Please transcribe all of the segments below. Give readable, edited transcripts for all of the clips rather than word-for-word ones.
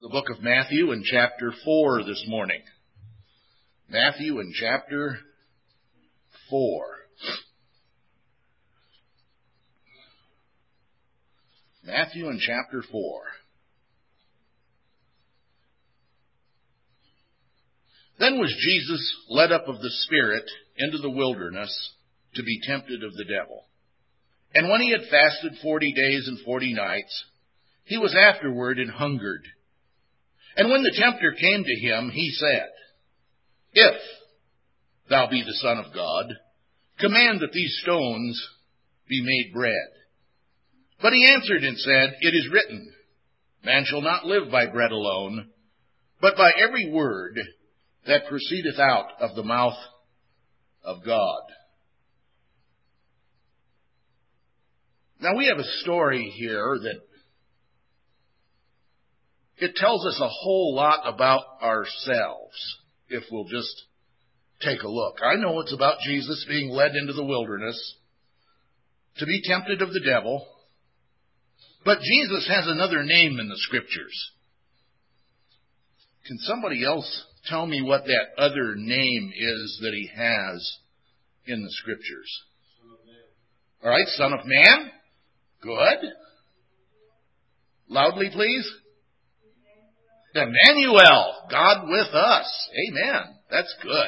the book of Matthew in chapter 4 this morning. Matthew in chapter 4. Matthew in chapter 4. Then was Jesus led up of the Spirit into the wilderness to be tempted of the devil. And when he had fasted 40 days and 40 nights, he was afterward and hungered. And when the tempter came to him, he said, If thou be the Son of God, command that these stones be made bread. But he answered and said, It is written, Man shall not live by bread alone, but by every word that proceedeth out of the mouth of God. Now we have a story here that it tells us a whole lot about ourselves, if we'll just take a look. I know it's about Jesus being led into the wilderness to be tempted of the devil, but Jesus has another name in the Scriptures. Can somebody else tell me what that other name is that he has in the Scriptures? All right, Son of Man. Good. Loudly, please. Emmanuel, God with us. Amen. That's good.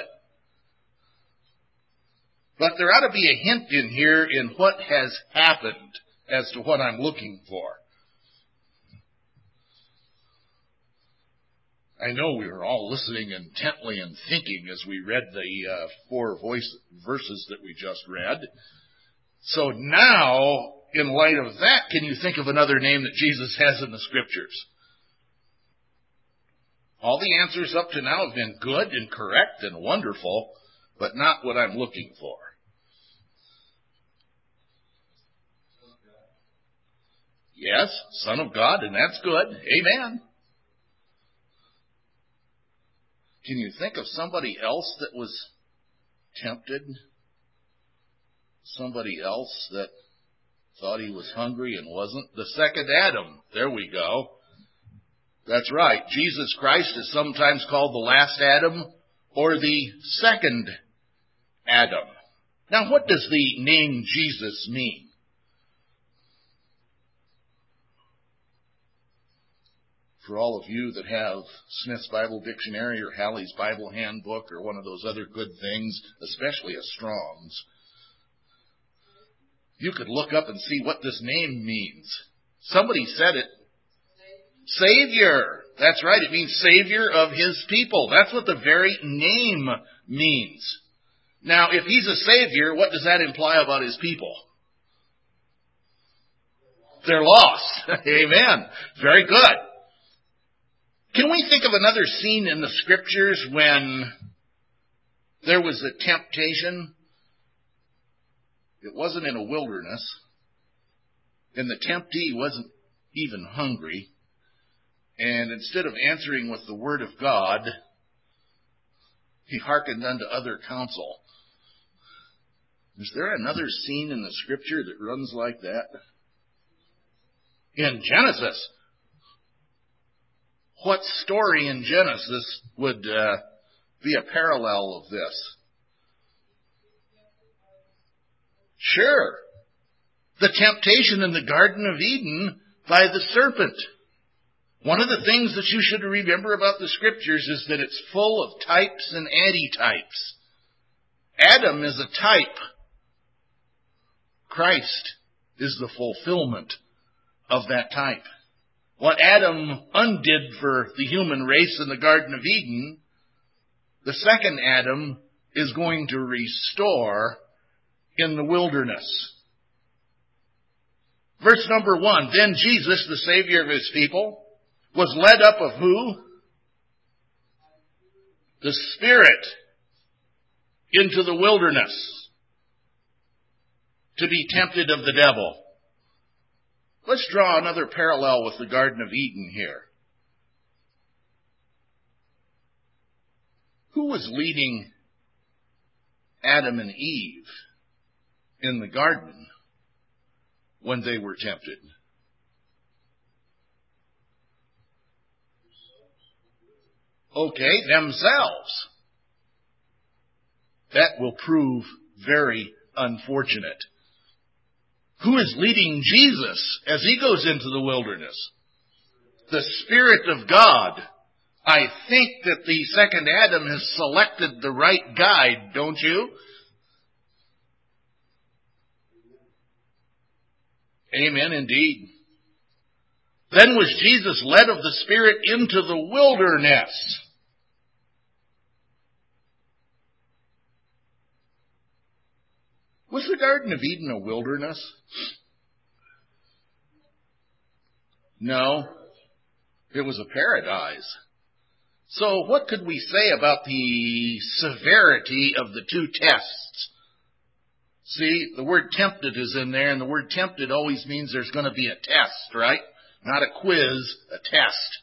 But there ought to be a hint in here in what has happened as to what I'm looking for. I know we were all listening intently and thinking as we read the four verses that we just read. So now, in light of that, can you think of another name that Jesus has in the Scriptures? All the answers up to now have been good and correct and wonderful, but not what I'm looking for. Yes, Son of God, and that's good. Amen. Can you think of somebody else that was tempted? Somebody else that thought he was hungry and wasn't? The second Adam. There we go. That's right. Jesus Christ is sometimes called the last Adam or the second Adam. Now, what does the name Jesus mean? For all of you that have Smith's Bible Dictionary or Halley's Bible Handbook or one of those other good things, especially a Strong's, you could look up and see what this name means. Somebody said it. Savior. That's right. It means Savior of His people. That's what the very name means. Now, if He's a Savior, what does that imply about His people? They're lost. Amen. Very good. Can we think of another scene in the Scriptures when there was a temptation? It wasn't in a wilderness, and the temptee wasn't even hungry. And instead of answering with the word of God, he hearkened unto other counsel. Is there another scene in the Scripture that runs like that? In Genesis. What story in Genesis would be a parallel of this? Sure. The temptation in the Garden of Eden by the serpent. One of the things that you should remember about the Scriptures is that it's full of types and antitypes. Adam is a type. Christ is the fulfillment of that type. What Adam undid for the human race in the Garden of Eden, the second Adam is going to restore in the wilderness. Verse number 1, Then Jesus, the Savior of His people, was led up of who? The Spirit into the wilderness to be tempted of the devil. Let's draw another parallel with the Garden of Eden here. Who was leading Adam and Eve in the garden when they were tempted? Okay, themselves. That will prove very unfortunate. Who is leading Jesus as he goes into the wilderness? The Spirit of God. I think that the second Adam has selected the right guide, don't you? Amen, indeed. Then was Jesus led of the Spirit into the wilderness. Was the Garden of Eden a wilderness? No, it was a paradise. So what could we say about the severity of the two tests? See, the word tempted is in there, and the word tempted always means there's going to be a test, right? Not a quiz, a test.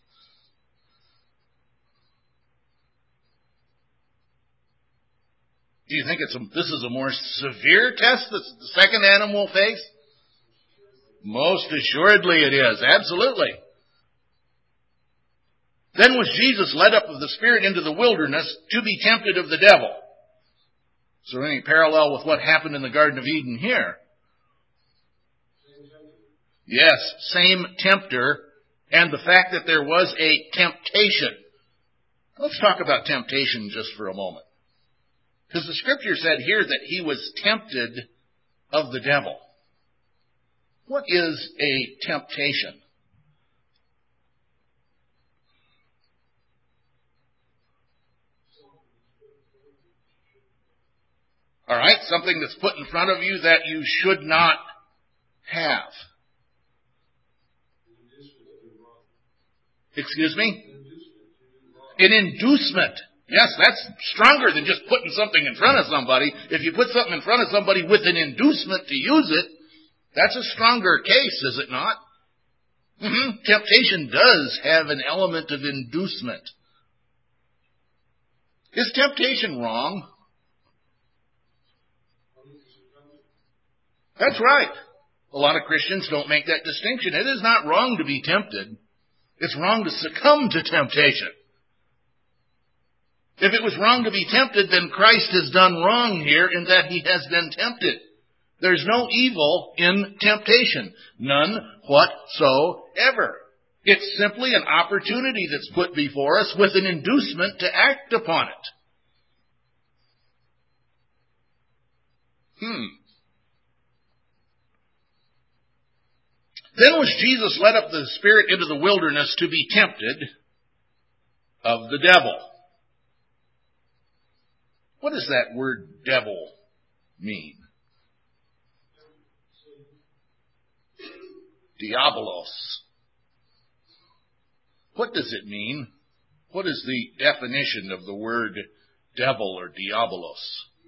Do you think this is a more severe test that the second Adam will face? Most assuredly it is, absolutely. Then was Jesus led up of the Spirit into the wilderness to be tempted of the devil. Is there any parallel with what happened in the Garden of Eden here? Yes, same tempter, and the fact that there was a temptation. Let's talk about temptation just for a moment. Because the Scripture said here that he was tempted of the devil. What is a temptation? All right, something that's put in front of you that you should not have. Excuse me? An inducement. Yes, that's stronger than just putting something in front of somebody. If you put something in front of somebody with an inducement to use it, that's a stronger case, is it not? Temptation does have an element of inducement. Is temptation wrong? That's right. A lot of Christians don't make that distinction. It is not wrong to be tempted. It's wrong to succumb to temptation. If it was wrong to be tempted, then Christ has done wrong here in that he has been tempted. There's no evil in temptation. None whatsoever. It's simply an opportunity that's put before us with an inducement to act upon it. Then was Jesus led up the Spirit into the wilderness to be tempted of the devil. What does that word devil mean? Diabolos. What does it mean? What is the definition of the word devil or diabolos?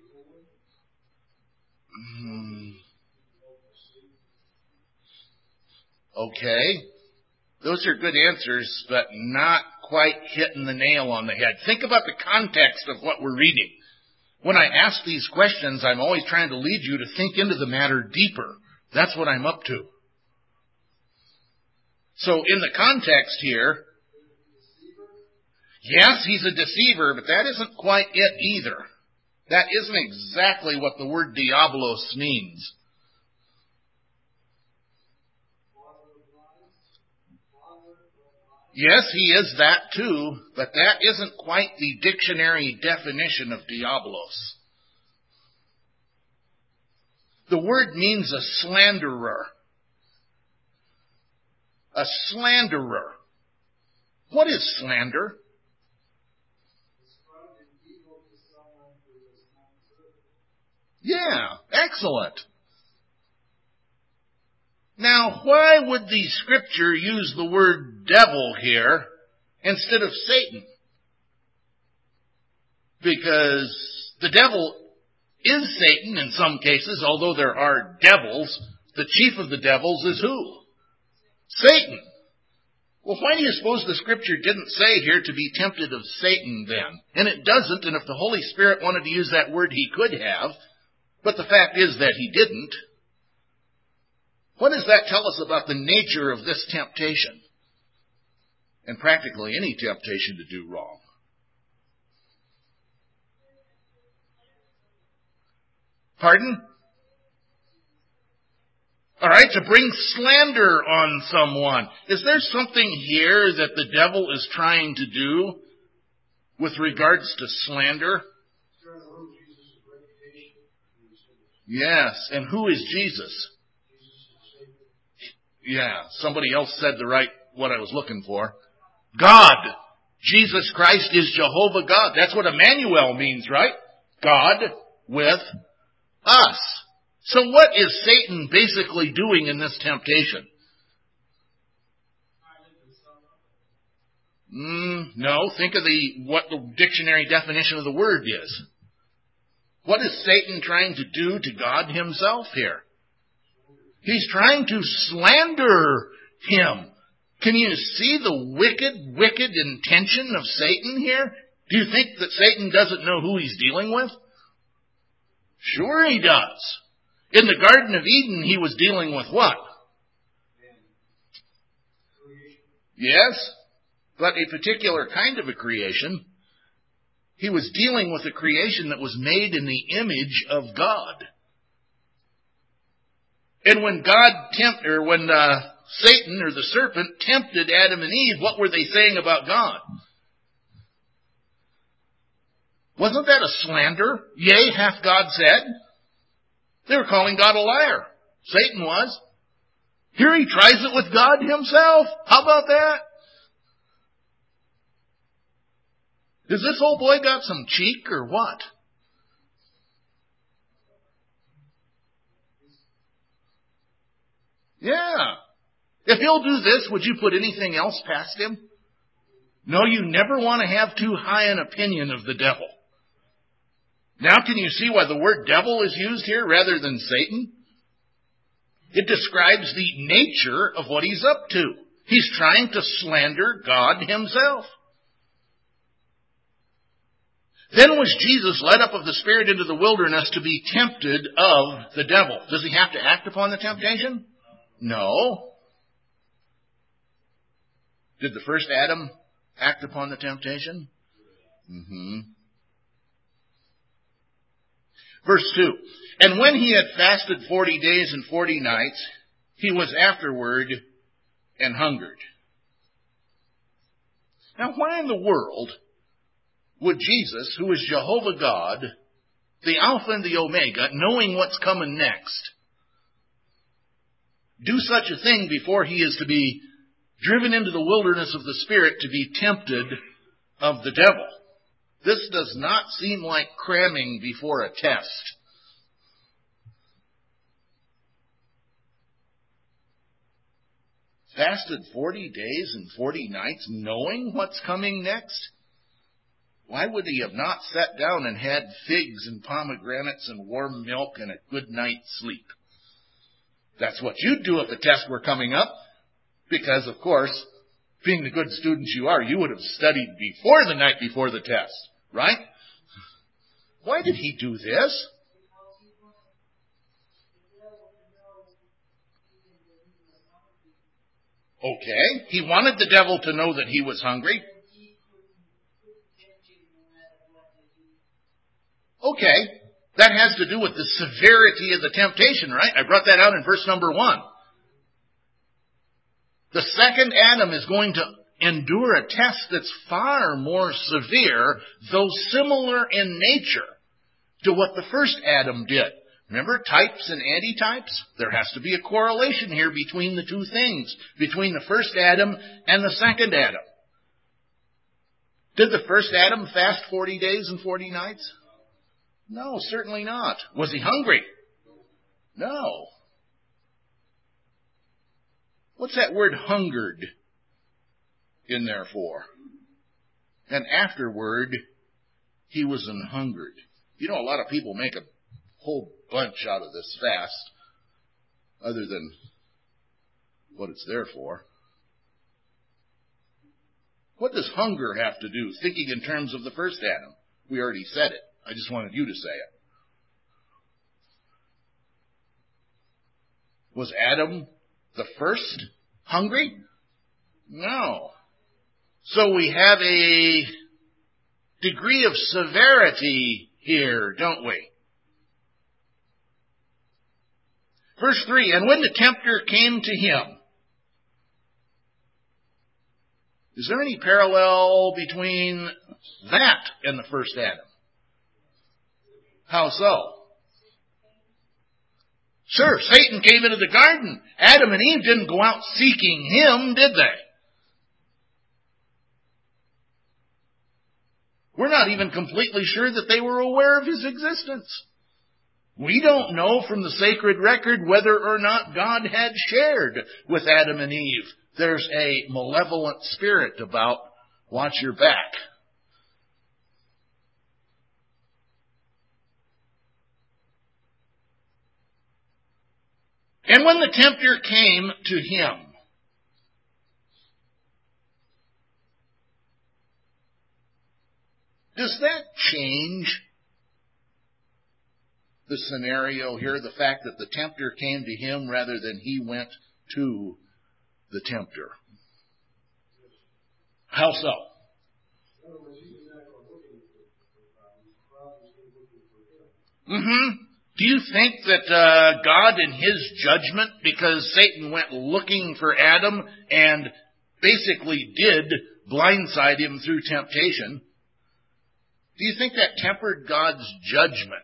Okay. Those are good answers, but not quite hitting the nail on the head. Think about the context of what we're reading. When I ask these questions, I'm always trying to lead you to think into the matter deeper. That's what I'm up to. So in the context here, yes, he's a deceiver, but that isn't quite it either. That isn't exactly what the word diabolos means. Yes, he is that too, but that isn't quite the dictionary definition of diabolos. The word means a slanderer. A slanderer. What is slander? Yeah, excellent. Now, why would the Scripture use the word devil here instead of Satan? Because the devil is Satan in some cases, although there are devils. The chief of the devils is who? Satan. Well, why do you suppose the Scripture didn't say here to be tempted of Satan then? And it doesn't, and if the Holy Spirit wanted to use that word, he could have. But the fact is that he didn't. What does that tell us about the nature of this temptation? and practically any temptation to do wrong. Pardon? All right, to bring slander on someone. Is there something here that the devil is trying to do with regards to slander? Yes, and who is Jesus? Yeah, somebody else said what I was looking for. God. Jesus Christ is Jehovah God. That's what Emmanuel means, right? God with us. So what is Satan basically doing in this temptation? No, think of what the dictionary definition of the word is. What is Satan trying to do to God himself here? He's trying to slander him. Can you see the wicked intention of Satan here? Do you think that Satan doesn't know who he's dealing with? Sure he does. In the Garden of Eden, he was dealing with what? Yes, but a particular kind of a creation. He was dealing with a creation that was made in the image of God. And when Satan or the serpent tempted Adam and Eve, what were they saying about God? Wasn't that a slander? Yea, hath God said? They were calling God a liar. Satan was. Here he tries it with God himself. How about that? Has this old boy got some cheek or what? Yeah. If he'll do this, would you put anything else past him? No, you never want to have too high an opinion of the devil. Now can you see why the word devil is used here rather than Satan? It describes the nature of what he's up to. He's trying to slander God himself. Then was Jesus led up of the Spirit into the wilderness to be tempted of the devil. Does he have to act upon the temptation? No. Did the first Adam act upon the temptation? Verse 2. And when he had fasted 40 days and 40 nights, he was afterward and hungered. Now why in the world would Jesus, who is Jehovah God, the Alpha and the Omega, knowing what's coming next, do such a thing before he is to be driven into the wilderness of the Spirit to be tempted of the devil? This does not seem like cramming before a test. Fasted 40 days and 40 nights knowing what's coming next? Why would he have not sat down and had figs and pomegranates and warm milk and a good night's sleep? That's what you'd do if the tests were coming up. Because, of course, being the good students you are, you would have studied before the night before the test, right? Why did he do this? Okay, he wanted the devil to know that he was hungry. Okay, that has to do with the severity of the temptation, right? I brought that out in verse number 1. The second Adam is going to endure a test that's far more severe, though similar in nature to what the first Adam did. Remember types and antitypes? There has to be a correlation here between the two things, between the first Adam and the second Adam. Did the first Adam fast 40 days and 40 nights? No, certainly not. Was he hungry? No. What's that word hungered in there for? And afterward, he was an hungered. You know, a lot of people make a whole bunch out of this fast, other than what it's there for. What does hunger have to do, thinking in terms of the first Adam? We already said it. I just wanted you to say it. Was Adam the first hungry? No. So we have a degree of severity here, don't we? Verse 3, and when the tempter came to him. Is there any parallel between that and the first Adam? How so? Sure, Satan came into the garden. Adam and Eve didn't go out seeking him, did they? We're not even completely sure that they were aware of his existence. We don't know from the sacred record whether or not God had shared with Adam and Eve. There's a malevolent spirit about. Watch your back. And when the tempter came to him, does that change the scenario here? The fact that the tempter came to him rather than he went to the tempter. How so? Do you think that God in his judgment, because Satan went looking for Adam and basically did blindside him through temptation, do you think that tempered God's judgment?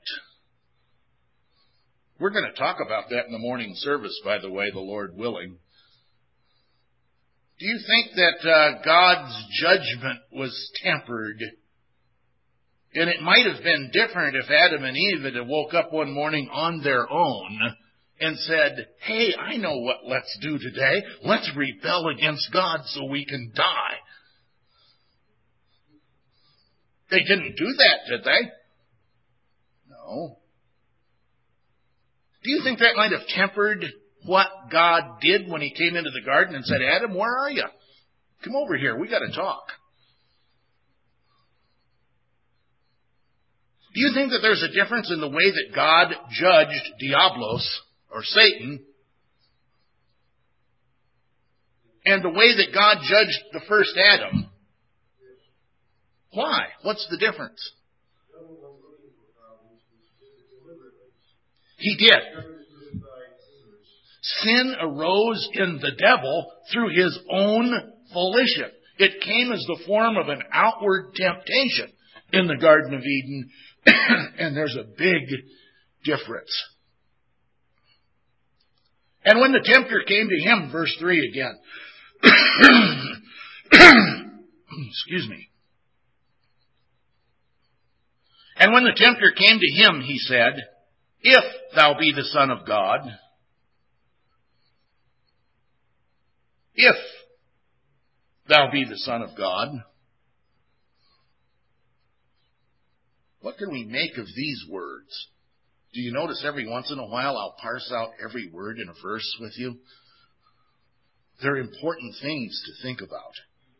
We're going to talk about that in the morning service, by the way, the Lord willing. Do you think that God's judgment was tempered? And it might have been different if Adam and Eve had woke up one morning on their own and said, hey, I know what let's do today. Let's rebel against God so we can die. They didn't do that, did they? No. Do you think that might have tempered what God did when he came into the garden and said, Adam, where are you? Come over here. We got to talk. Do you think that there's a difference in the way that God judged Diablos, or Satan, and the way that God judged the first Adam? Why? What's the difference? He did. Sin arose in the devil through his own volition. It came as the form of an outward temptation in the Garden of Eden, and there's a big difference. And when the tempter came to him, verse 3 again, excuse me. And when the tempter came to him, he said, if thou be the Son of God, if thou be the Son of God. What can we make of these words? Do you notice every once in a while I'll parse out every word in a verse with you? They're important things to think about.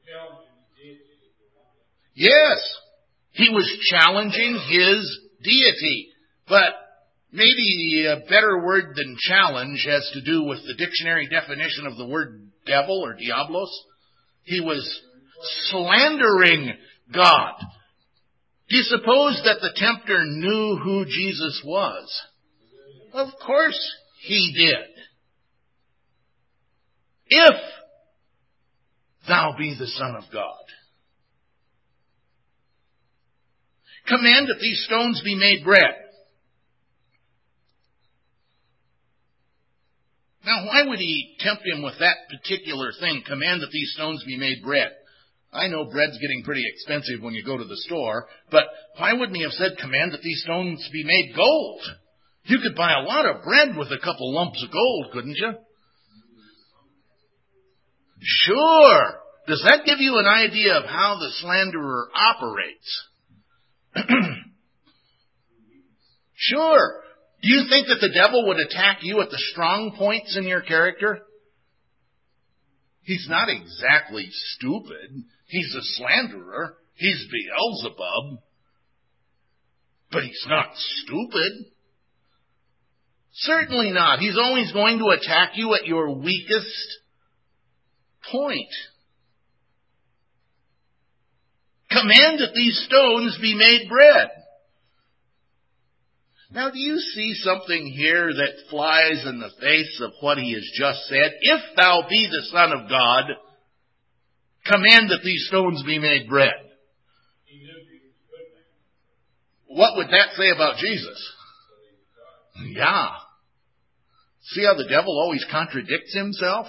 Yes, he was challenging his deity. But maybe a better word than challenge has to do with the dictionary definition of the word devil or diablos. He was slandering God. Do you suppose that the tempter knew who Jesus was? Of course he did. If thou be the Son of God, command that these stones be made bread. Now, why would he tempt him with that particular thing, command that these stones be made bread? I know bread's getting pretty expensive when you go to the store, but why wouldn't he have said, command that these stones be made gold? You could buy a lot of bread with a couple lumps of gold, couldn't you? Sure. Does that give you an idea of how the slanderer operates? Sure. Do you think that the devil would attack you at the strong points in your character? He's not exactly stupid. He's a slanderer. He's Beelzebub. But he's not stupid. Certainly not. He's always going to attack you at your weakest point. command that these stones be made bread. Now, do you see something here that flies in the face of what he has just said? If thou be the Son of God, command that these stones be made bread. What would that say about Jesus? Yeah. See how the devil always contradicts himself?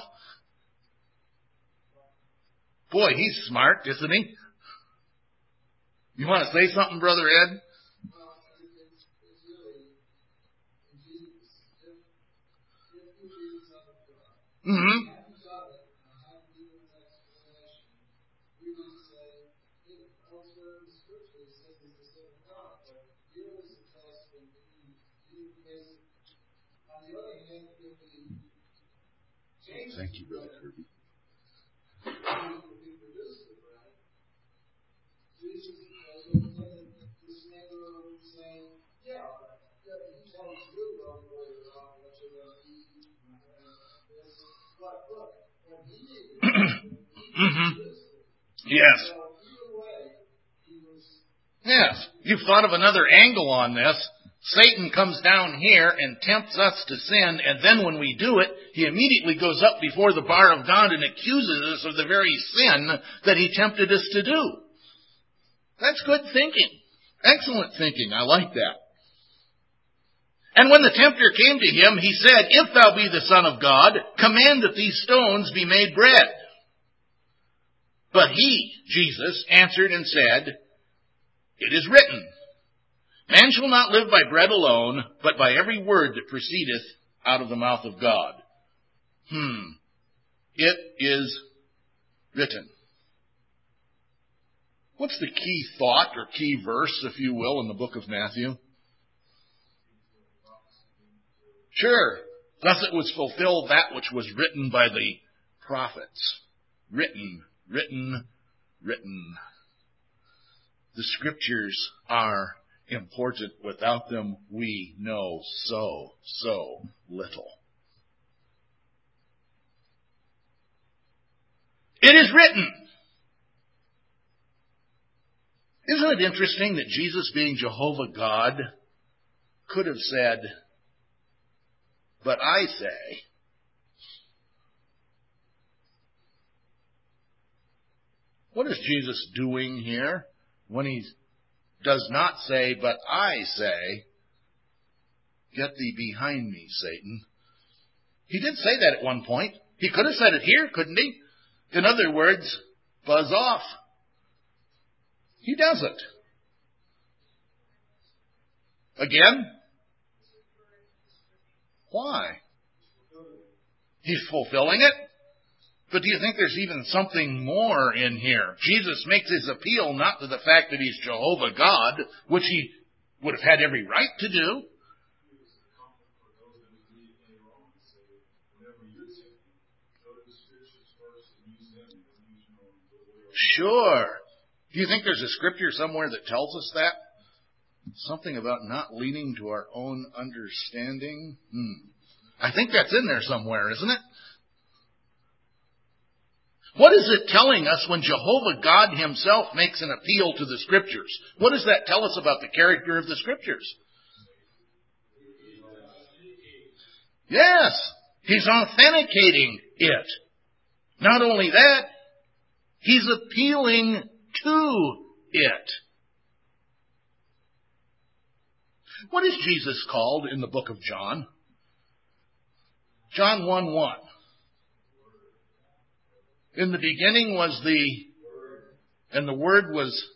Boy, he's smart, isn't he? You want to say something, Brother Ed? Mm-hmm. Thank you, Brother Kirby. Mm-hmm. Yes. Yes. You've thought of another angle on this. Satan comes down here and tempts us to sin, and then when we do it, he immediately goes up before the bar of God and accuses us of the very sin that he tempted us to do. That's good thinking. Excellent thinking. I like that. And when the tempter came to him, he said, If thou be the Son of God, command that these stones be made bread. But he, Jesus, answered and said, It is written, Man shall not live by bread alone, but by every word that proceedeth out of the mouth of God. It is written. What's the key thought or key verse, if you will, in the book of Matthew? Sure. Thus it was fulfilled that which was written by the prophets. Written. The Scriptures are important. Without them, we know so little. It is written. Isn't it interesting that Jesus, being Jehovah God, could have said, But I say. What is Jesus doing here when he does not say, But I say, Get thee behind me, Satan? He did say that at one point. He could have said it here, couldn't he? In other words, buzz off. He doesn't. Again? Why? He's fulfilling it? But do you think there's even something more in here? Jesus makes his appeal not to the fact that he's Jehovah God, which he would have had every right to do. Sure. Do you think there's a scripture somewhere that tells us that? Something about not leaning to our own understanding? I think that's in there somewhere, isn't it? What is it telling us when Jehovah God himself makes an appeal to the Scriptures? What does that tell us about the character of the Scriptures? Yes, he's authenticating it. Not only that, he's appealing to it. What is Jesus called in the book of John? John 1:1. In the beginning was and the Word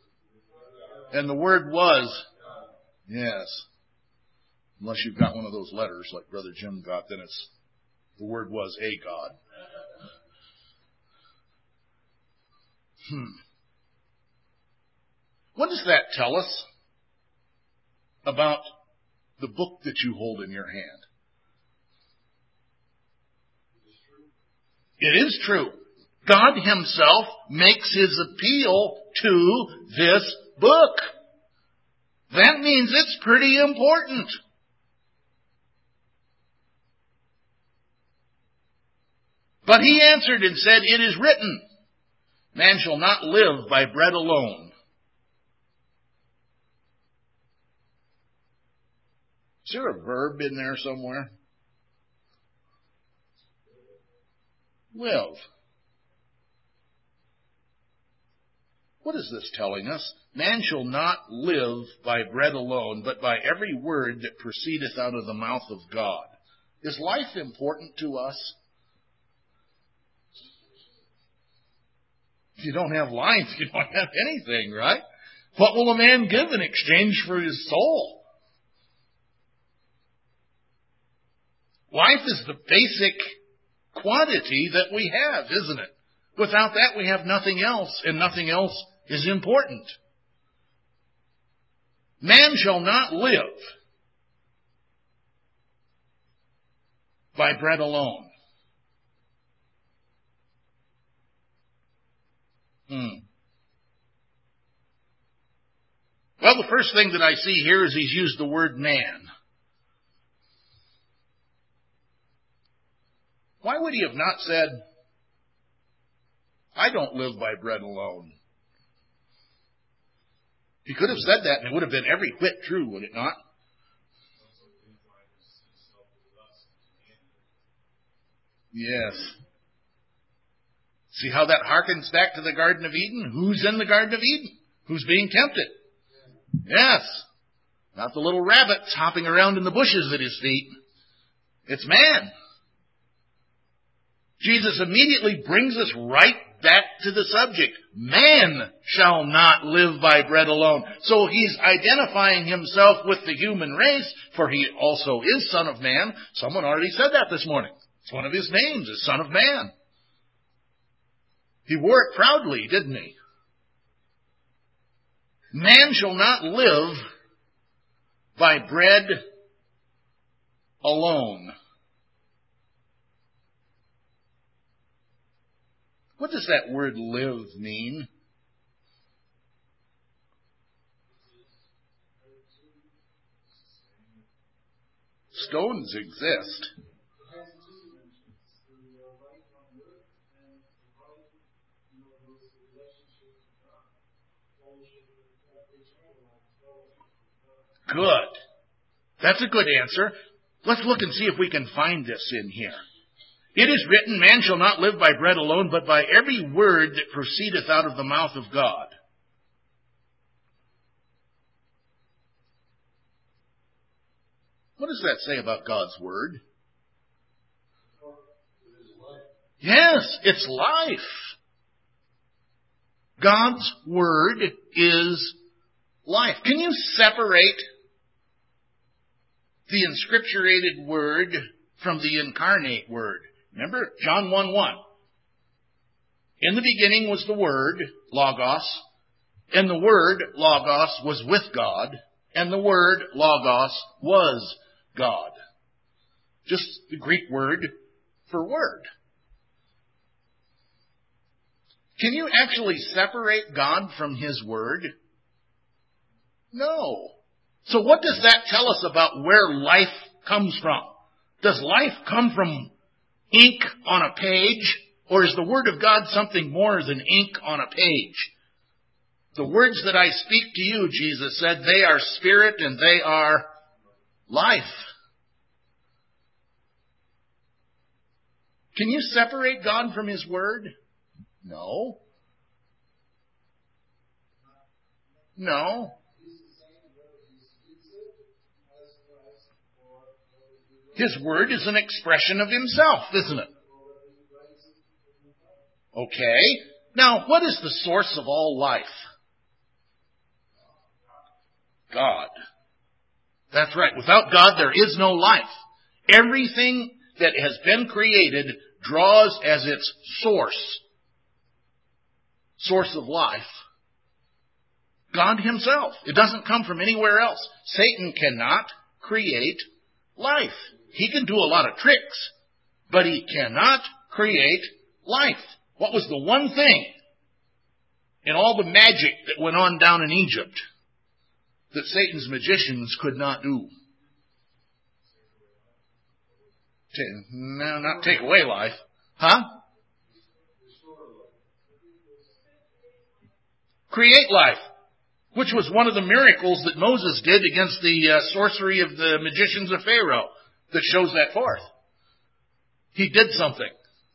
was. Yes. Unless you've got one of those letters like Brother Jim got, then it's the Word was a God. What does that tell us about the book that you hold in your hand? It is true. God himself makes his appeal to this book. That means it's pretty important. But he answered and said, It is written, Man shall not live by bread alone, Is there a verb in there somewhere? Live. What is this telling us? Man shall not live by bread alone, but by every word that proceedeth out of the mouth of God. Is life important to us? If you don't have life, you don't have anything, right? What will a man give in exchange for his soul? Life is the basic quantity that we have, isn't it? Without that, we have nothing else, and nothing else is important. Man shall not live by bread alone. Well, the first thing that I see here is he's used the word man. Why would he have not said, I don't live by bread alone? He could have said that and it would have been every whit true, would it not? Yes. See how that harkens back to the Garden of Eden? Who's in the Garden of Eden? Who's being tempted? Yes. Not the little rabbits hopping around in the bushes at his feet. It's man. Jesus immediately brings us right back to the subject. Man shall not live by bread alone. So he's identifying himself with the human race, for he also is Son of Man. Someone already said that this morning. It's one of his names, is Son of Man. He wore it proudly, didn't he? Man shall not live by bread alone. What does that word live mean? Stones exist. Good. That's a good answer. Let's look and see if we can find this in here. It is written, man shall not live by bread alone, but by every word that proceedeth out of the mouth of God. What does that say about God's word? Yes, it's life. God's word is life. Can you separate the inscripturated word from the incarnate word? Remember, John 1:1. In the beginning was the Word, Logos, and the Word, Logos, was with God, and the Word, Logos, was God. Just the Greek word for word. Can you actually separate God from His Word? No. So what does that tell us about where life comes from? Does life come from ink on a page, or is the Word of God something more than ink on a page? The words that I speak to you, Jesus said, they are spirit and they are life. Can you separate God from His Word? No. No. His Word is an expression of Himself, isn't it? Okay. Now, what is the source of all life? God. That's right. Without God, there is no life. Everything that has been created draws as its source of life, God Himself. It doesn't come from anywhere else. Satan cannot create life. He can do a lot of tricks, but he cannot create life. What was the one thing in all the magic that went on down in Egypt that Satan's magicians could not do? No, not take away life. Huh? Create life. which was one of the miracles that Moses did against the sorcery of the magicians of Pharaoh that shows that forth. He did something.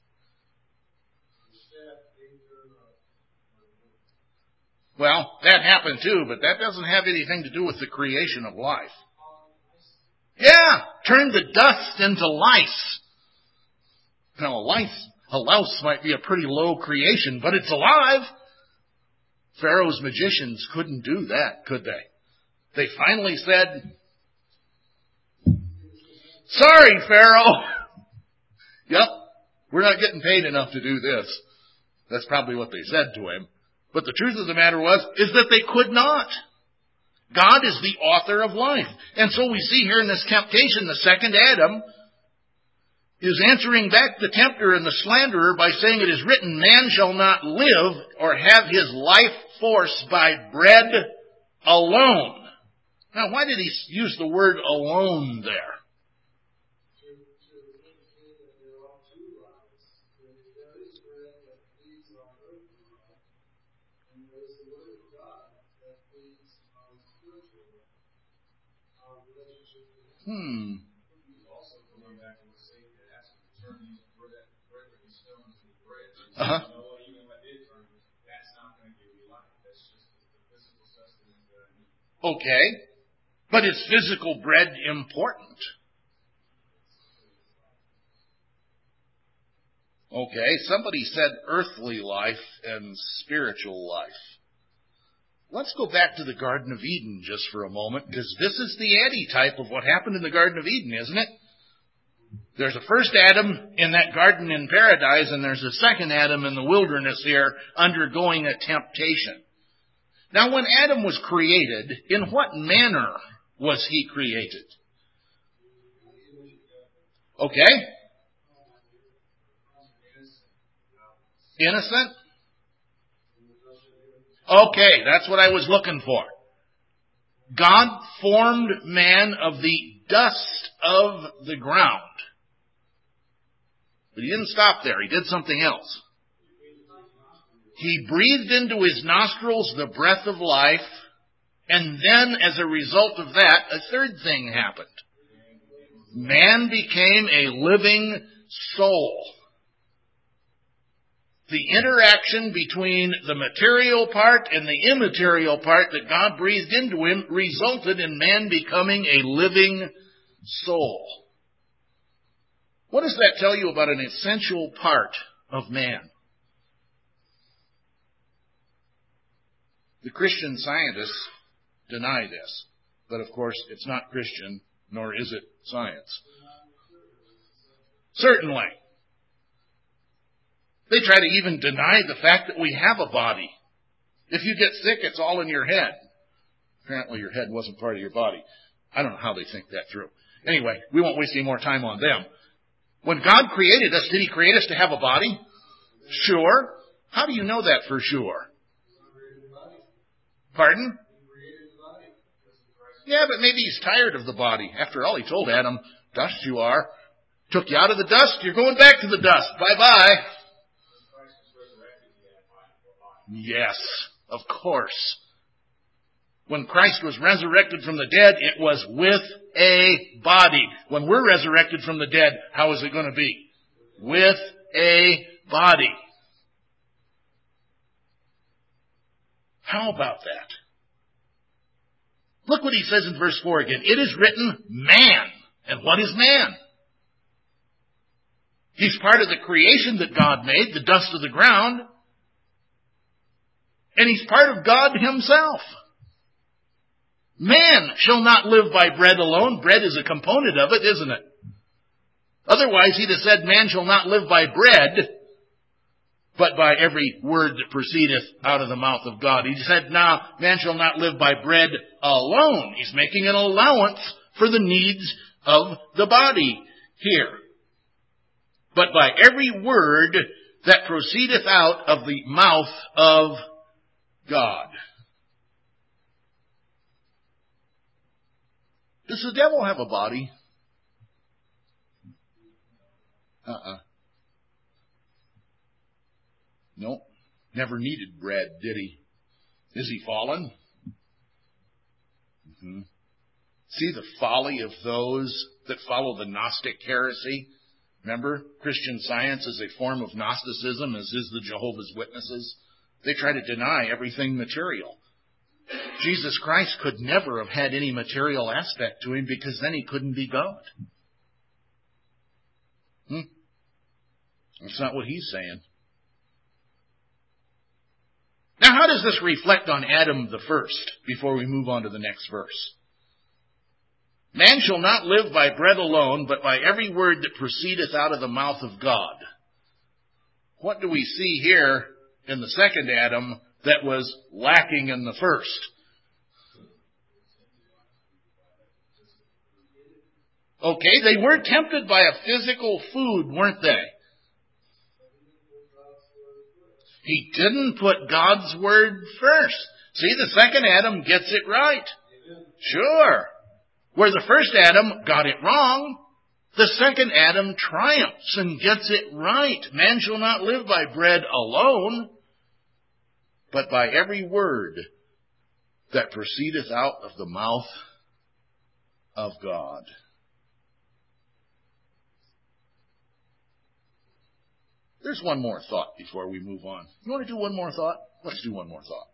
Well, that happened too, but that doesn't have anything to do with the creation of life. Yeah, turn the dust into lice. Now, a louse might be a pretty low creation, but it's alive. Pharaoh's magicians couldn't do that, could they? They finally said, "Sorry, Pharaoh." Yep, we're not getting paid enough to do this. That's probably what they said to him. But the truth of the matter is that they could not. God is the author of life. And so we see here in this temptation, the second Adam is answering back the tempter and the slanderer by saying it is written, man shall not live or have his life force by bread alone. Now, why did he use the word alone there? Okay, but is physical bread important? Okay, somebody said earthly life and spiritual life. Let's go back to the Garden of Eden just for a moment, because this is the antitype of what happened in the Garden of Eden, isn't it? There's a first Adam in that garden in paradise, and there's a second Adam in the wilderness here undergoing a temptation. Now, when Adam was created, in what manner was he created? Okay. Innocent? Okay, that's what I was looking for. God formed man of the dust of the ground. But he didn't stop there. He did something else. He breathed into his nostrils the breath of life, and then, as a result of that, a third thing happened. Man became a living soul. The interaction between the material part and the immaterial part that God breathed into him resulted in man becoming a living soul. What does that tell you about an essential part of man? The Christian scientists deny this. But of course, it's not Christian, nor is it science. Certainly. They try to even deny the fact that we have a body. If you get sick, it's all in your head. Apparently your head wasn't part of your body. I don't know how they think that through. Anyway, we won't waste any more time on them. When God created us, did He create us to have a body? Sure. How do you know that for sure? Pardon? Yeah, but maybe He's tired of the body. After all, He told Adam, dust you are. Took you out of the dust, you're going back to the dust. Bye-bye. Yes, of course. When Christ was resurrected from the dead, it was with a body. When we're resurrected from the dead, how is it going to be? With a body. How about that? Look what he says in verse 4 again. It is written, man. And what is man? He's part of the creation that God made, the dust of the ground. And he's part of God Himself. Man shall not live by bread alone. Bread is a component of it, isn't it? Otherwise, he'd have said, man shall not live by bread, but by every word that proceedeth out of the mouth of God. He said, now, man shall not live by bread alone. He's making an allowance for the needs of the body here. But by every word that proceedeth out of the mouth of God. Does the devil have a body? Nope. Never needed bread, did he? Is he fallen? See the folly of those that follow the Gnostic heresy? Remember, Christian Science is a form of Gnosticism, as is the Jehovah's Witnesses. They try to deny everything material. Jesus Christ could never have had any material aspect to him, because then he couldn't be God. That's not what he's saying. Now, how does this reflect on Adam the first, before we move on to the next verse? Man shall not live by bread alone, but by every word that proceedeth out of the mouth of God. What do we see here in the second Adam that was lacking in the first? Okay, they were tempted by a physical food, weren't they? He didn't put God's word first. See, the second Adam gets it right. Sure. Where the first Adam got it wrong, the second Adam triumphs and gets it right. Man shall not live by bread alone, but by every word that proceedeth out of the mouth of God. There's one more thought before we move on. You want to do one more thought? Let's do one more thought.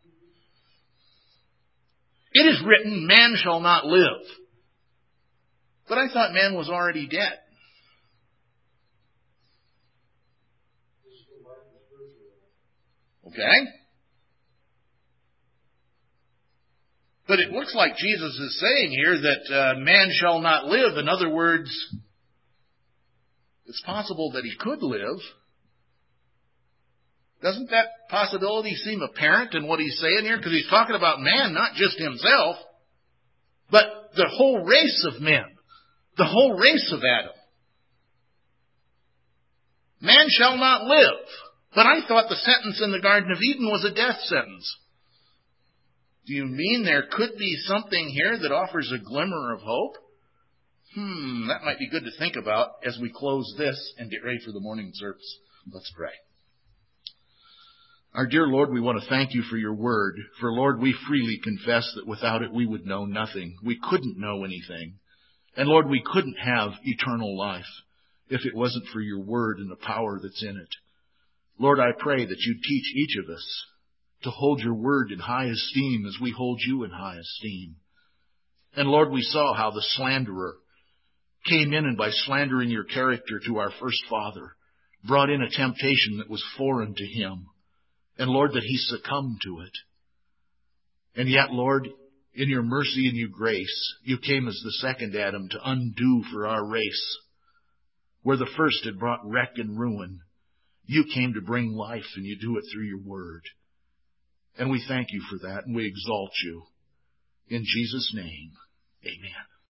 It is written, man shall not live. But I thought man was already dead. Okay? But it looks like Jesus is saying here that man shall not live. In other words, it's possible that he could live. Doesn't that possibility seem apparent in what he's saying here? Because he's talking about man, not just himself, but the whole race of men. The whole race of Adam. Man shall not live. But I thought the sentence in the Garden of Eden was a death sentence. Do you mean there could be something here that offers a glimmer of hope? That might be good to think about as we close this and get ready for the morning service. Let's pray. Our dear Lord, we want to thank you for your word. For, Lord, we freely confess that without it we would know nothing. We couldn't know anything. And Lord, we couldn't have eternal life if it wasn't for your word and the power that's in it. Lord, I pray that you teach each of us to hold your word in high esteem as we hold you in high esteem. And Lord, we saw how the slanderer came in and by slandering your character to our first father, brought in a temptation that was foreign to him. And Lord, that he succumbed to it. And yet, Lord, in your mercy and your grace, you came as the second Adam to undo for our race. Where the first had brought wreck and ruin, you came to bring life, and you do it through your word. And we thank you for that, and we exalt you. In Jesus' name, amen.